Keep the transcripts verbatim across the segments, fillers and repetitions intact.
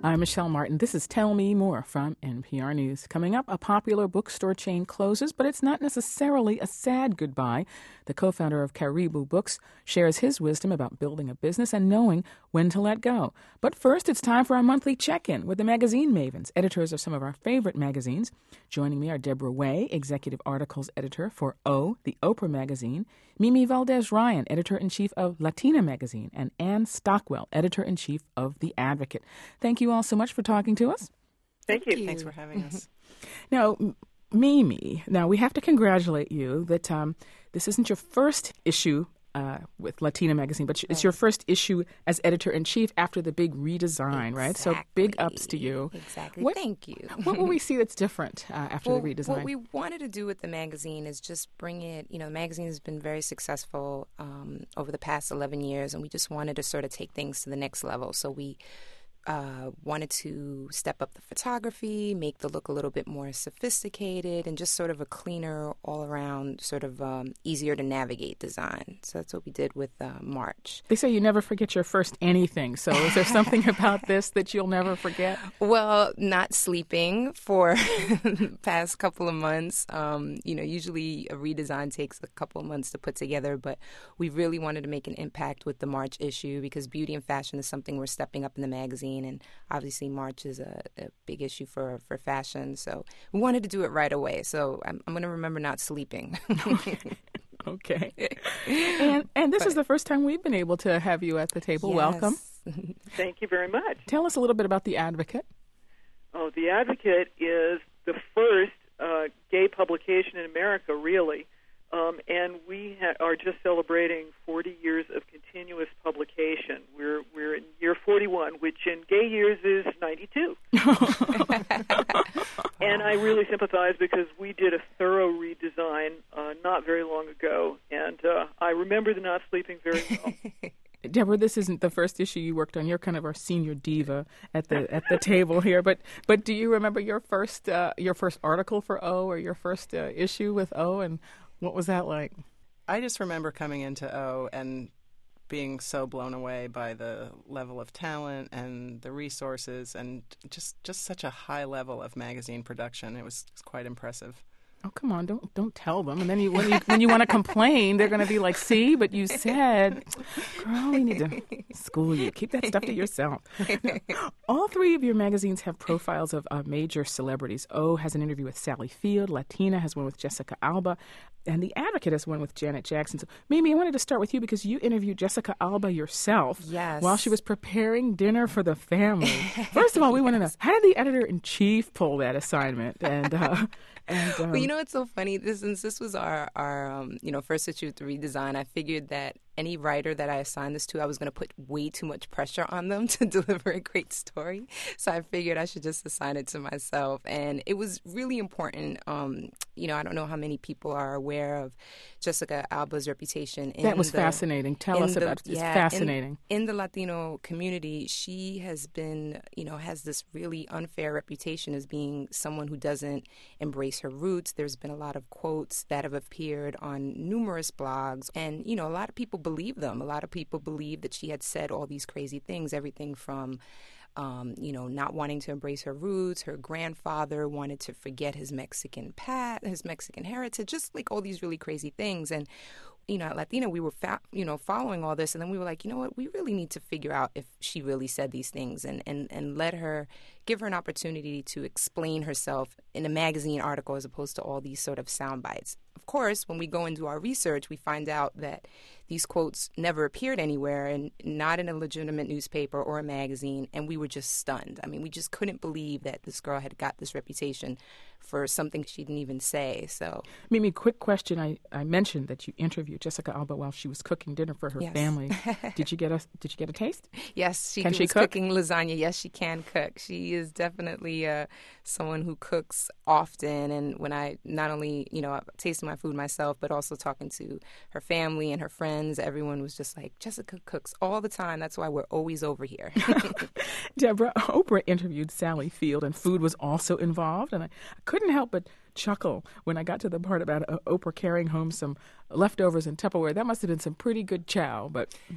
I'm Michelle Martin. This is Tell Me More from N P R News. Coming up, a popular bookstore chain closes, but it's not necessarily a sad goodbye. The co-founder of Caribou Books shares his wisdom about building a business and knowing when to let go. But first, it's time for our monthly check-in with the magazine mavens, editors of some of our favorite magazines. Joining me are Deborah Way, executive articles editor for O, the Oprah magazine, Mimi Valdez-Ryan, editor-in-chief of Latina magazine, and Ann Stockwell, editor-in-chief of The Advocate. Thank you all so much for talking to us. Thank you. Thanks for having us. Now, M- Mimi, now we have to congratulate you that um, this isn't your first issue uh, with Latina magazine, but it's your first issue as editor-in-chief after the big redesign, Exactly. right? So big ups to you. Exactly. What, Thank you. What will we see that's different uh, after well, the redesign? What we wanted to do with the magazine is just bring it, you know, the magazine has been very successful um, over the past eleven years, and we just wanted to sort of take things to the next level. So we Uh, wanted to step up the photography, make the look a little bit more sophisticated, and just sort of a cleaner, all-around, sort of um, easier to navigate design. So that's what we did with uh, March. They say you never forget your first anything. So is there something about this that you'll never forget? Well, not sleeping for the past couple of months. Um, you know, usually a redesign takes a couple of months to put together, but we really wanted to make an impact with the March issue because beauty and fashion is something we're stepping up in the magazine. And obviously March is a, a big issue for, for fashion. So we wanted to do it right away. So I'm, I'm going to remember not sleeping. Okay. And and this But, is the first time we've been able to have you at the table. yes. Welcome. Thank you very much. Tell us a little bit about The Advocate. Oh, The Advocate is the first uh, gay publication in America, really. Um, and we ha- are just celebrating forty years of continuous publication. We're we're in year forty-one, which in gay years is ninety-two. And I really sympathize because we did a thorough redesign uh, not very long ago, and uh, I remember the not sleeping very well. Deborah, this isn't the first issue you worked on. You're kind of our senior diva at the at the table here. But but do you remember your first uh, your first article for O or your first uh, issue with O, and what was that like? I just remember coming into O and being so blown away by the level of talent and the resources and just, just such a high level of magazine production. It was quite impressive. Oh, come on, don't don't tell them. And then you, when you when you want to complain, they're going to be like, see, but you said, girl, we need to school you. Keep that stuff to yourself. Now, all three of your magazines have profiles of uh, major celebrities. O has an interview with Sally Field. Latina has one with Jessica Alba. And The Advocate has one with Janet Jackson. So, Mimi, I wanted to start with you because you interviewed Jessica Alba yourself Yes. while she was preparing dinner for the family. First of all, we want to know, how did the editor-in-chief pull that assignment? And, uh, and um, Well, you know what's so funny? This, since this was our, our um, you know, first issue with the redesign, I figured that any writer that I assigned this to, I was going to put way too much pressure on them to deliver a great story. So I figured I should just assign it to myself. And it was really important. Um, you know, I don't know how many people are aware of Jessica Alba's reputation. In that was the, fascinating. Tell us the, about it. It's yeah, fascinating. In, in the Latino community, she has been, you know, has this really unfair reputation as being someone who doesn't embrace her roots. There's been a lot of quotes that have appeared on numerous blogs. And, you know, a lot of people believe them. A lot of people believe that she had said all these crazy things, everything from Um, you know, not wanting to embrace her roots. Her grandfather wanted to forget his Mexican pat, his Mexican heritage, just like all these really crazy things. And, you know, at Latina, we were, fa- you know, following all this. And then we were like, you know what, we really need to figure out if she really said these things and, and, and let her, give her an opportunity to explain herself in a magazine article as opposed to all these sort of sound bites. Of course, when we go and do our research, we find out that these quotes never appeared anywhere and not in a legitimate newspaper or a magazine, and we were just stunned. I mean, we just couldn't believe that this girl had got this reputation for something she didn't even say. So, Mimi, quick question. I, I mentioned that you interviewed Jessica Alba while she was cooking dinner for her yes. family. Did you get a Did you get a taste? Yes, she can was she cook? cooking lasagna. Yes, she can cook. She is definitely uh, someone who cooks often. And when I not only, you know, tasted my food myself, but also talking to her family and her friends, everyone was just like, Jessica cooks all the time. That's why we're always over here. Deborah, Oprah interviewed Sally Field, and food was also involved. And I couldn't help but chuckle when I got to the part about uh, Oprah carrying home some leftovers in Tupperware. That must have been some pretty good chow, but...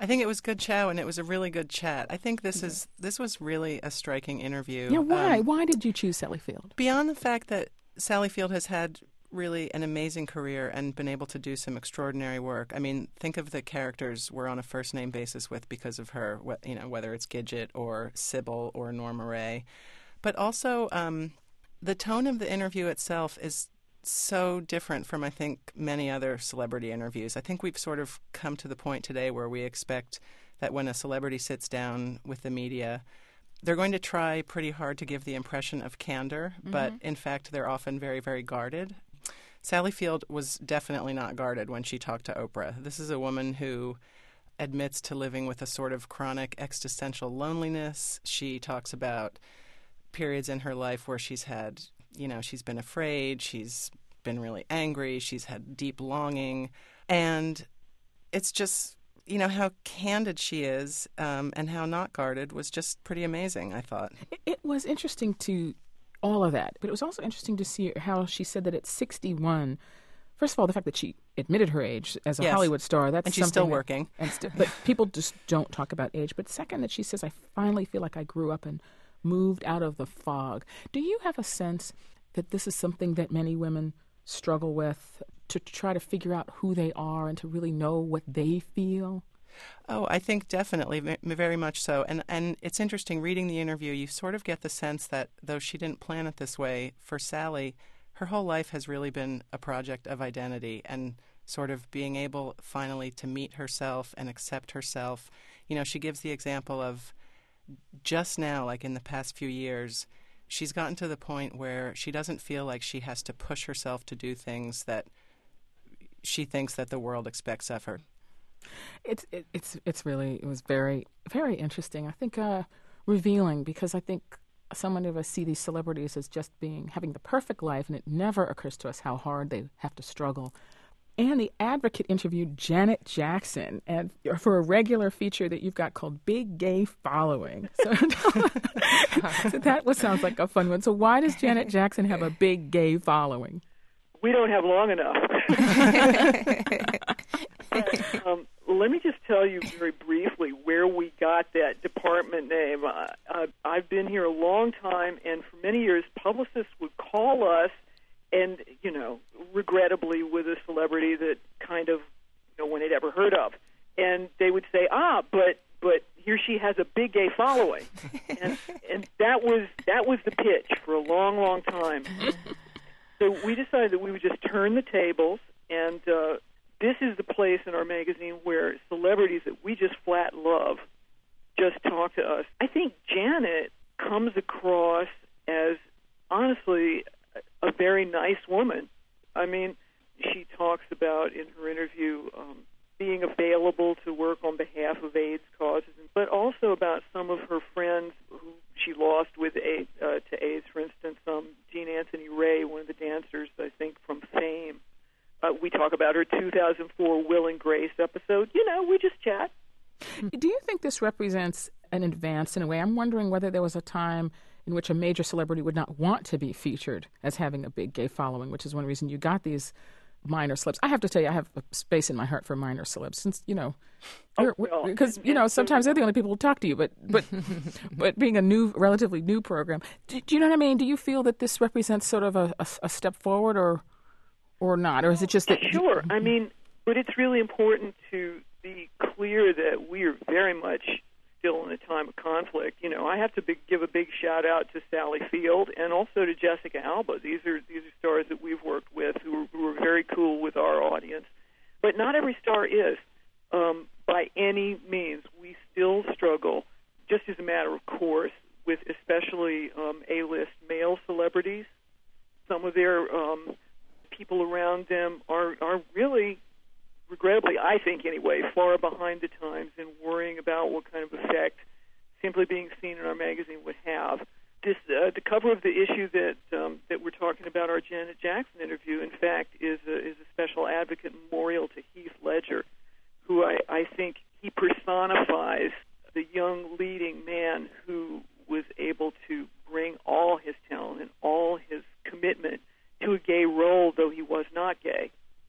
I think it was good chow, and it was a really good chat. I think this is this was really a striking interview. Yeah, why? Um, why did you choose Sally Field? Beyond the fact that Sally Field has had really an amazing career and been able to do some extraordinary work. I mean, think of the characters we're on a first-name basis with because of her, you know, whether it's Gidget or Sybil or Norma Ray. But also, um, the tone of the interview itself is so different from, I think, many other celebrity interviews. I think we've sort of come to the point today where we expect that when a celebrity sits down with the media, they're going to try pretty hard to give the impression of candor, mm-hmm. but in fact, they're often very, very guarded. Sally Field was definitely not guarded when she talked to Oprah. This is a woman who admits to living with a sort of chronic existential loneliness. She talks about periods in her life where she's had, you know, she's been afraid, she's been really angry, she's had deep longing. And it's just, you know, how candid she is um, and how not guarded was just pretty amazing, I thought. It, it was interesting to all of that, but it was also interesting to see how she said that at sixty-one, first of all, the fact that she admitted her age as a yes. Hollywood star, that's and she's something still that, working. And st- but people just don't talk about age. But second, that she says, I finally feel like I grew up and moved out of the fog. Do you have a sense that this is something that many women struggle with, to try to figure out who they are and to really know what they feel? Oh, I think definitely, very much so. And and it's interesting, reading the interview, you sort of get the sense that though she didn't plan it this way, for Sally, her whole life has really been a project of identity and sort of being able finally to meet herself and accept herself. You know, she gives the example of just now, like in the past few years, she's gotten to the point where she doesn't feel like she has to push herself to do things that she thinks that the world expects of her. It's it, it's it's really it was very very interesting. I think uh, revealing, because I think so many of us see these celebrities as just being having the perfect life, and it never occurs to us how hard they have to struggle. And the Advocate interviewed Janet Jackson, and for a regular feature that you've got called Big Gay Following. So, so that was, sounds like a fun one. So why does Janet Jackson have a big gay following? We don't have long enough. um, let me just tell you very briefly where we got that department name. Uh, uh, I've been here a long time, and for many years, publicists would call us, and, you know, regrettably with a celebrity that kind of no one had ever heard of. And they would say, ah, but but here she has a big gay following. and and that was that was the pitch for a long, long time. So we decided that we would just turn the tables, and uh, this is the place in our magazine where celebrities that we just flat love just talk to us. I think Janet comes across as, honestly, a very nice woman. I mean, she talks about in her interview um, being available to work on behalf of AIDS causes, but also about some of her friends who she lost with AIDS, uh, to AIDS. For instance, um, Jean Anthony Ray, one of the dancers, I think, from Fame. Uh, we talk about her two thousand four Will and Grace episode. You know, we just chat. Do you think this represents an advance in a way? I'm wondering whether there was a time in which a major celebrity would not want to be featured as having a big gay following, which is one reason you got these minor celebs. I have to tell you, I have a space in my heart for minor celebs, since, you know, oh, well, because, you know, sometimes they're the only people who talk to you, but but but being a new, relatively new program, do, do you know what I mean? Do you feel that this represents sort of a, a, a step forward, or or not? Or is it just that... Sure. I mean, but it's really important to be clear that we are very much still in a time of conflict. You know, I have to be, give a big shout out to Sally Field and also to Jessica Alba. These are these are stars that we've worked with who are, who are very cool with our audience. But not every star is, um, by any means. We still struggle, just as a matter of course, with especially um, A-list male celebrities. Some of their um, people around them are are really, regrettably, I think anyway, far behind the times in worrying about what kind of effect simply being seen in our magazine would have. This, uh, the cover of the issue that um, that we're talking about, our Janet Jackson interview, in fact, is a, is a special advocate memorial to Heath Ledger, who I, I think he personifies the young leading man who was able to bring all his talent and all his commitment to a gay role, though he was not gay.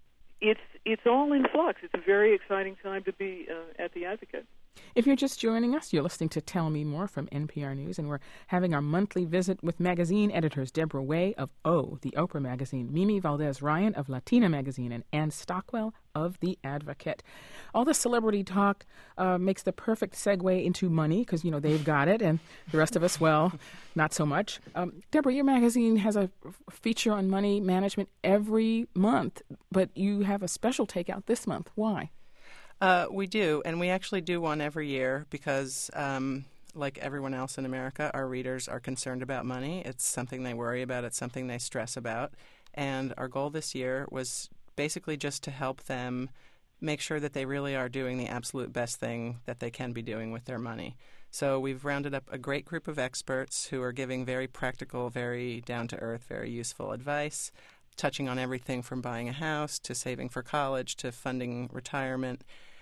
it's it's all in flux. It's a very exciting time to be uh, at the Advocate. If you're just joining us, you're listening to Tell Me More from N P R News, and we're having our monthly visit with magazine editors Deborah Way of O, the Oprah magazine, Mimi Valdez-Ryan of Latina magazine, and Ann Stockwell of The Advocate. All the celebrity talk uh, makes the perfect segue into money because, you know, they've got it, and the rest of us, well, not so much. Um, Deborah, your magazine has a feature on money management every month, but you have a special takeout this month. Why? Uh, we do, and we actually do one every year because, um, like everyone else in America, our readers are concerned about money. It's something they worry about. It's something they stress about. And our goal this year was basically just to help them make sure that they really are doing the absolute best thing that they can be doing with their money. So we've rounded up a great group of experts who are giving very practical, very down-to-earth, very useful advice, touching on everything from buying a house to saving for college to funding retirement.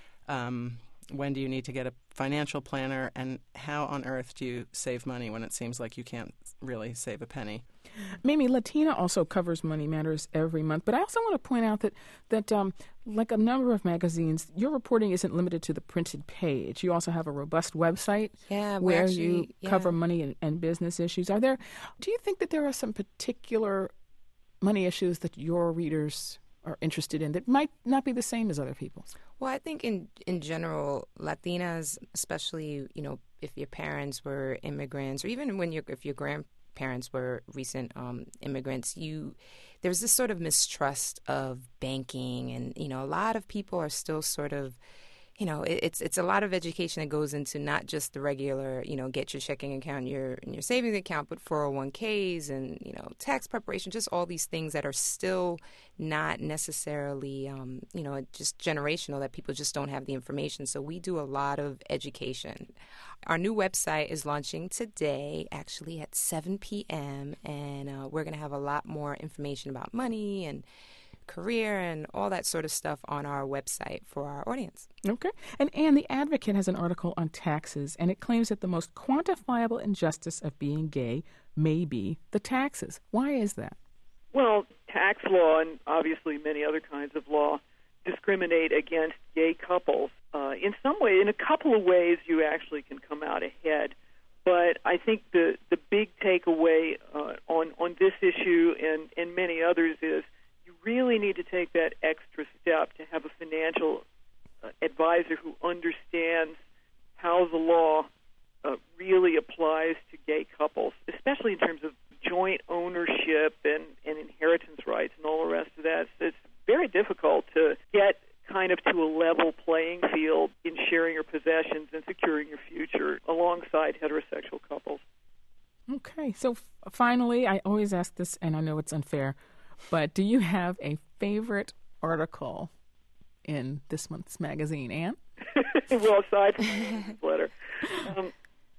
Um, when do you need to get a financial planner, and how on earth do you save money when it seems like you can't really save a penny? Mimi, Latina also covers Money Matters every month, but I also want to point out that, that um, like a number of magazines, your reporting isn't limited to the printed page. You also have a robust website yeah, where actually, you yeah. cover money and, and business issues. Are there? Do you think that there are some particular money issues that your readers are interested in that might not be the same as other people's? Well, I think in in general, Latinas, especially, you know, if your parents were immigrants, or even when your if your grandparents were recent um, immigrants, you there's this sort of mistrust of banking, and you know, a lot of people are still sort of, you know, it, it's it's a lot of education that goes into not just the regular, you know, get your checking account, your and your savings account, but four oh one k's and, you know, tax preparation, just all these things that are still not necessarily, um, you know, just generational, that people just don't have the information. So we do a lot of education. Our new website is launching today, actually at seven p.m., and uh, we're going to have a lot more information about money and career and all that sort of stuff on our website for our audience. Okay. And Ann, The Advocate has an article on taxes, and it claims that the most quantifiable injustice of being gay may be the taxes. Why is that? Well, tax law and obviously many other kinds of law discriminate against gay couples. Uh, in some way, in a couple of ways, you actually can come out ahead. But I think the, the big takeaway uh, on, on this issue and, and many others is you really need to take that extra step to have a financial uh, advisor who understands how the law uh, really applies to gay couples, especially in terms of joint ownership and, and inheritance rights and all the rest of that. So it's very difficult to get kind of to a level playing field in sharing your possessions and securing your future alongside heterosexual couples. Okay, so f- finally, I always ask this, and I know it's unfair, but do you have a favorite article in this month's magazine, Ann? Well, aside from the newsletter, um,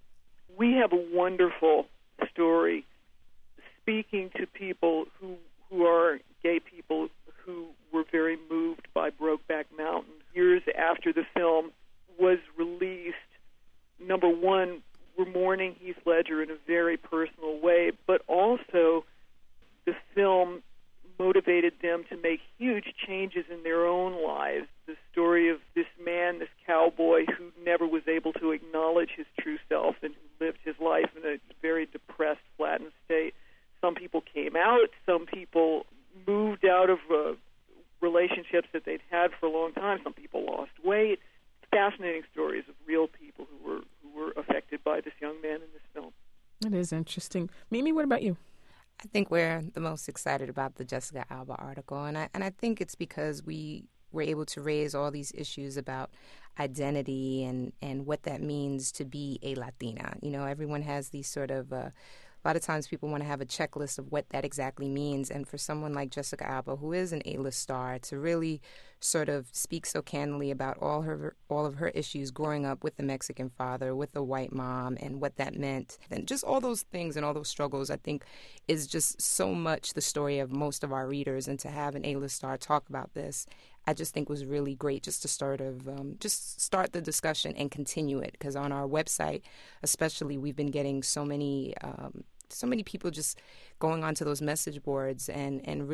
we have a wonderful story speaking to people who who are gay people who were very moved by Brokeback Mountain. Years after the film was released, number one, we're mourning Heath Ledger in a very personal way, but also the film motivated them to make huge changes in their own lives. The story of this man, this cowboy, who never was able to acknowledge his true self and who lived his life in a very depressed, flattened state. Some people came out. Some people moved out of uh, relationships that they'd had for a long time. Some people lost weight. Fascinating stories of real people who were who were affected by this young man in this film. It is interesting. Mimi, what about you? I think we're the most excited about the Jessica Alba article, and I and I think it's because we were able to raise all these issues about identity and, and what that means to be a Latina. You know, everyone has these sort of uh, a lot of times people want to have a checklist of what that exactly means, and for someone like Jessica Alba, who is an A-list star, to really sort of speak so candidly about all her all of her issues growing up with a Mexican father, with a white mom, and what that meant, and just all those things and all those struggles, I think is just so much the story of most of our readers. And to have an A-list star talk about this, I just think was really great, just to start of um, just start the discussion and continue it, because on our website, especially, we've been getting so many um, so many people just going onto those message boards and, and really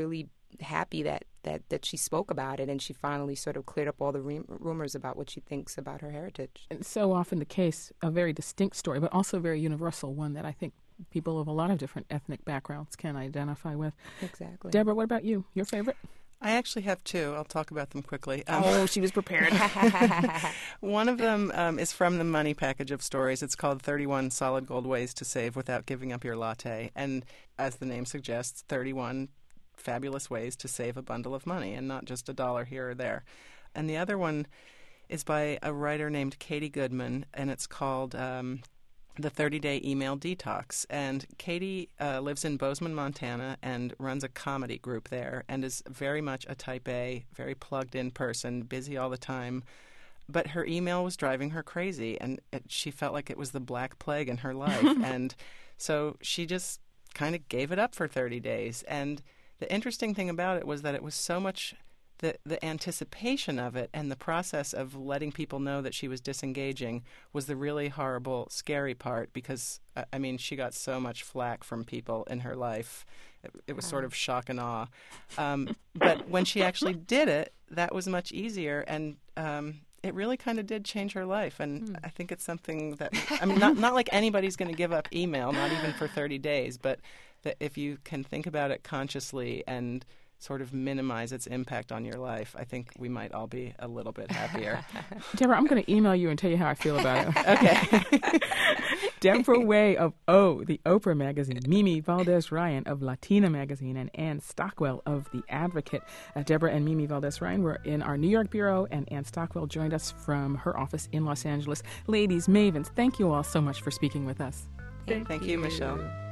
happy that, that, that she spoke about it, and she finally sort of cleared up all the re- rumors about what she thinks about her heritage. And so often the case, a very distinct story, but also a very universal one that I think people of a lot of different ethnic backgrounds can identify with. Exactly. Deborah, what about you? Your favorite? I actually have two. I'll talk about them quickly. Um, oh, she was prepared. One of them um, is from the Money package of stories. It's called thirty-one Solid Gold Ways to Save Without Giving Up Your Latte. And as the name suggests, thirty-one fabulous ways to save a bundle of money and not just a dollar here or there. And the other one is by a writer named Katie Goodman, and it's called Um, The thirty-Day Email Detox. And Katie uh, lives in Bozeman, Montana, and runs a comedy group there, and is very much a type A, very plugged-in person, busy all the time. But her email was driving her crazy, and it, she felt like it was the Black Plague in her life. And so she just kind of gave it up for thirty days. And the interesting thing about it was that it was so much the the anticipation of it and the process of letting people know that she was disengaging was the really horrible, scary part, because, uh, I mean, she got so much flack from people in her life. It, it was sort of shock and awe. Um, but when she actually did it, that was much easier, and um, it really kind of did change her life. And hmm. I think it's something that, I mean, not, not like anybody's going to give up email, not even for thirty days, but that if you can think about it consciously and sort of minimize its impact on your life, I think we might all be a little bit happier. Deborah, I'm going to email you and tell you how I feel about it. Okay. Deborah Way of O, the Oprah magazine, Mimi Valdez-Ryan of Latina magazine, and Ann Stockwell of The Advocate. Uh, Deborah and Mimi Valdez-Ryan were in our New York bureau, and Ann Stockwell joined us from her office in Los Angeles. Ladies, mavens, thank you all so much for speaking with us. Thank, thank you, you, Michelle.